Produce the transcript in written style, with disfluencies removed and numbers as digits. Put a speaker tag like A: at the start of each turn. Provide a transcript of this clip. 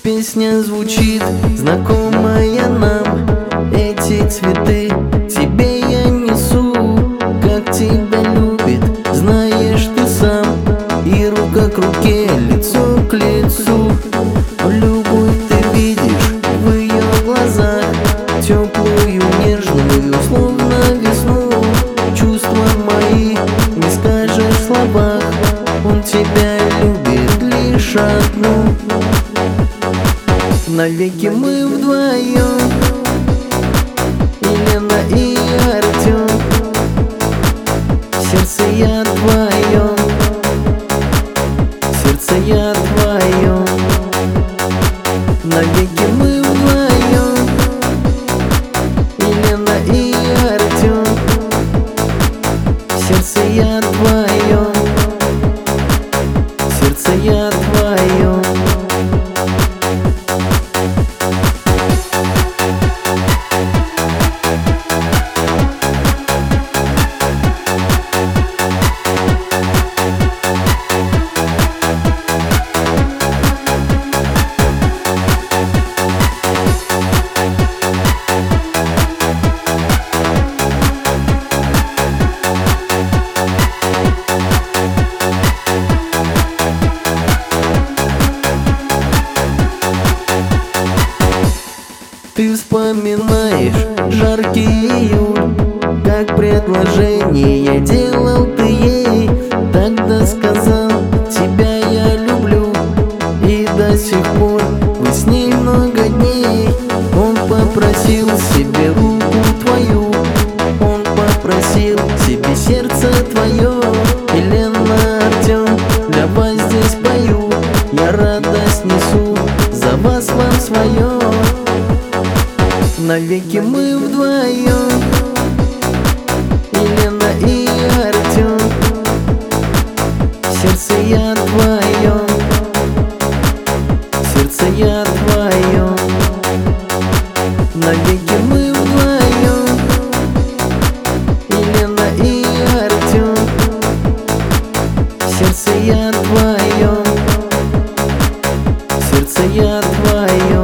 A: Песня звучит, знакомая нам. Эти цветы тебе я несу. Как тебя любит, знаешь ты сам. И рука к руке, лицо к лицу. Любовь ты видишь в ее глазах, теплую, нежную, словно весну. Чувства мои не скажешь в словах. Он тебя любит лишь одну. Навеки мы вдвоем, Елена и Артем. В сердце я твоем, в сердце я твоем. Навеки мы вдвоем, Елена и Артем. В сердце я твоем, в сердце я твоем. Ты вспоминаешь жаркий июль, как предложение делал ты ей. Тогда сказал, тебя я люблю, и до сих пор вы с ней много дней. Он попросил себе руку твою, он попросил себе сердце твое. Елена, Артем, для вас здесь пою, я радость несу, за вас вам свое. Навеки мы вдвоем, Елена и Артем. В сердце я твоем, в сердце я твоем. Навеки мы вдвоем, Елена и Артем. В сердце я твоем, в сердце я твоем.